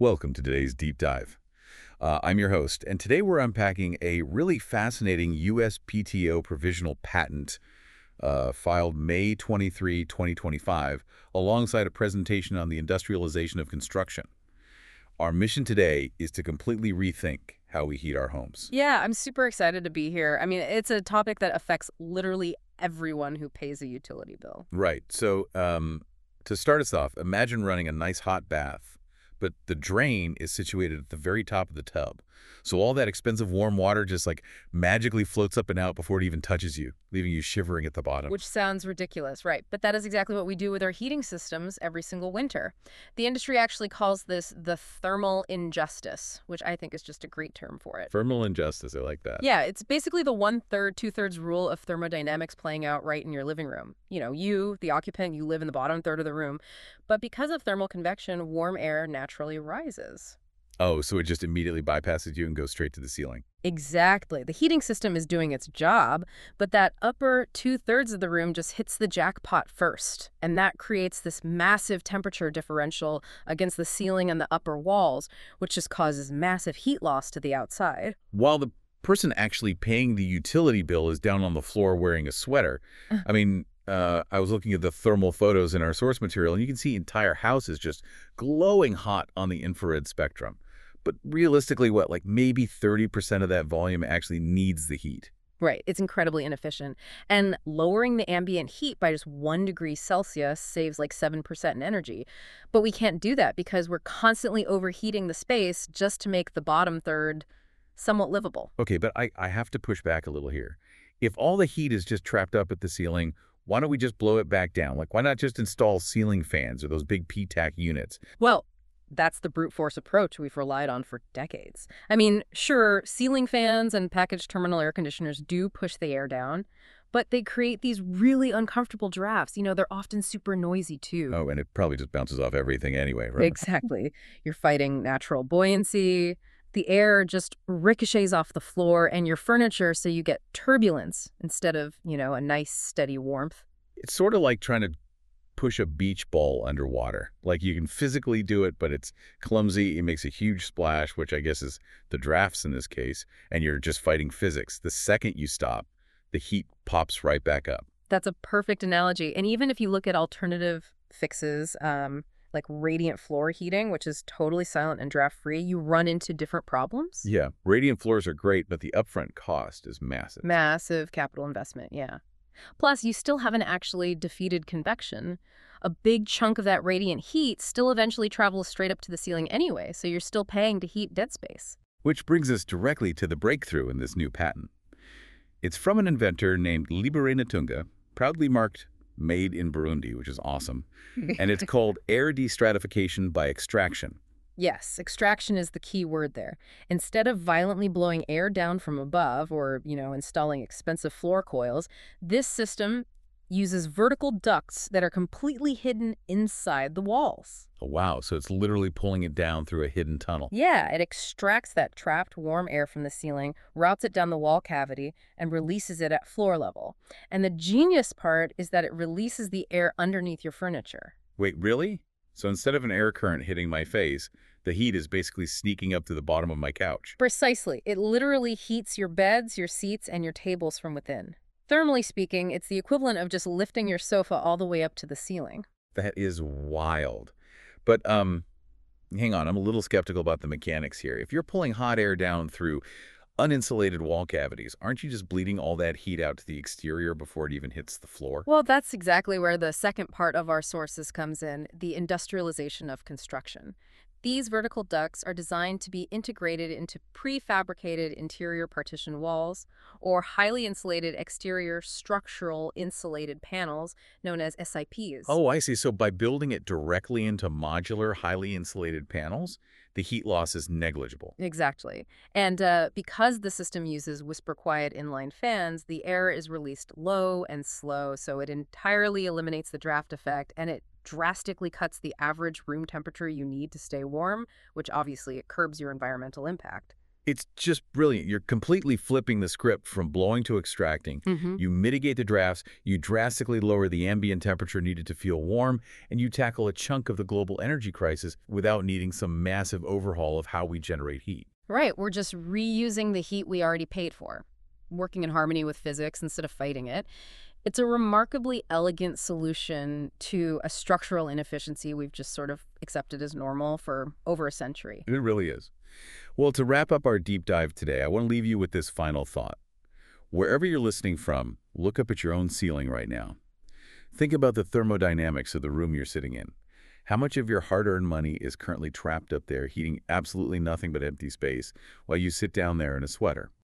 Welcome to today's deep dive. I'm your host, and today we're unpacking a really fascinating USPTO provisional patent filed May 23, 2025, alongside a presentation on the industrialization of construction. Our mission today is to completely rethink how we heat our homes. Yeah, I'm super excited to be here. I mean, it's a topic that affects literally everyone who pays a utility bill. Right. So, to start us off, imagine running a nice hot bath, but the drain is situated at the very top of the tub. So all that expensive warm water just like magically floats up and out before it even touches you, leaving you shivering at the bottom. Which sounds ridiculous, right? But that is exactly what we do with our heating systems every single winter. The industry actually calls this the thermal injustice, which I think is just a great term for it. Thermal injustice, I like that. Yeah, it's basically the one-third, two-thirds rule of thermodynamics playing out right in your living room. You, the occupant, you live in the bottom third of the room. But because of thermal convection, warm air naturally rises. Oh, so it just immediately bypasses you and goes straight to the ceiling. Exactly. The heating system is doing its job, but that upper two-thirds of the room just hits the jackpot first. And that creates this massive temperature differential against the ceiling and the upper walls, which just causes massive heat loss to the outside. While the person actually paying the utility bill is down on the floor wearing a sweater. I was looking at the thermal photos in our source material, and you can see entire houses just glowing hot on the infrared spectrum. But realistically, what, like maybe 30% of that volume actually needs the heat? Right. It's incredibly inefficient. And lowering the ambient heat by just 1 degree Celsius saves like 7% in energy. But we can't do that because we're constantly overheating the space just to make the bottom third somewhat livable. Okay, but I have to push back a little here. If all the heat is just trapped up at the ceiling, why don't we just blow it back down? Like, why not just install ceiling fans or those big PTAC units? Well, that's the brute force approach we've relied on for decades. I mean, sure, ceiling fans and packaged terminal air conditioners do push the air down, but they create these really uncomfortable drafts. They're often super noisy too. Oh, and it probably just bounces off everything anyway, right? Exactly. You're fighting natural buoyancy. The air just ricochets off the floor and your furniture, so you get turbulence instead of, a nice steady warmth. It's sort of like trying to push a beach ball underwater. Like you can physically do it, but it's clumsy. It makes a huge splash, which I guess is the drafts in this case, and you're just fighting physics. The second you stop, the heat pops right back up. That's a perfect analogy. And even if you look at alternative fixes, like radiant floor heating, which is totally silent and draft-free, you run into different problems. Yeah, radiant floors are great, but the upfront cost is massive. Massive capital investment, yeah. Plus, you still haven't actually defeated convection. A big chunk of that radiant heat still eventually travels straight up to the ceiling anyway, so you're still paying to heat dead space. Which brings us directly to the breakthrough in this new patent. It's from an inventor named Libere Natunga, proudly marked Made in Burundi, which is awesome. And it's called air destratification by extraction. Yes, extraction is the key word there. Instead of violently blowing air down from above or, installing expensive floor coils, this system uses vertical ducts that are completely hidden inside the walls. Oh, wow, so it's literally pulling it down through a hidden tunnel. Yeah, it extracts that trapped warm air from the ceiling, routes it down the wall cavity, and releases it at floor level. And the genius part is that it releases the air underneath your furniture. Wait, really? So instead of an air current hitting my face, the heat is basically sneaking up to the bottom of my couch. Precisely. It literally heats your beds, your seats, and your tables from within. Thermally speaking, it's the equivalent of just lifting your sofa all the way up to the ceiling. That is wild. But hang on, I'm a little skeptical about the mechanics here. If you're pulling hot air down through uninsulated wall cavities, aren't you just bleeding all that heat out to the exterior before it even hits the floor? Well, that's exactly where the second part of our sources comes in, the industrialization of construction. These vertical ducts are designed to be integrated into prefabricated interior partition walls or highly insulated exterior structural insulated panels known as SIPs. Oh, I see. So by building it directly into modular, highly insulated panels, the heat loss is negligible. Exactly. And because the system uses whisper-quiet inline fans, the air is released low and slow, so it entirely eliminates the draft effect, and it drastically cuts the average room temperature you need to stay warm, which obviously it curbs your environmental impact. It's just brilliant. You're completely flipping the script from blowing to extracting. Hmm. You mitigate the drafts, you drastically lower the ambient temperature needed to feel warm, and you tackle a chunk of the global energy crisis without needing some massive overhaul of how we generate heat. Right, we're just reusing the heat we already paid for, working in harmony with physics instead of fighting it. It's a remarkably elegant solution to a structural inefficiency we've just sort of accepted as normal for over a century. It really is. Well, to wrap up our deep dive today, I want to leave you with this final thought. Wherever you're listening from, look up at your own ceiling right now. Think about the thermodynamics of the room you're sitting in. How much of your hard-earned money is currently trapped up there, heating absolutely nothing but empty space, while you sit down there in a sweater?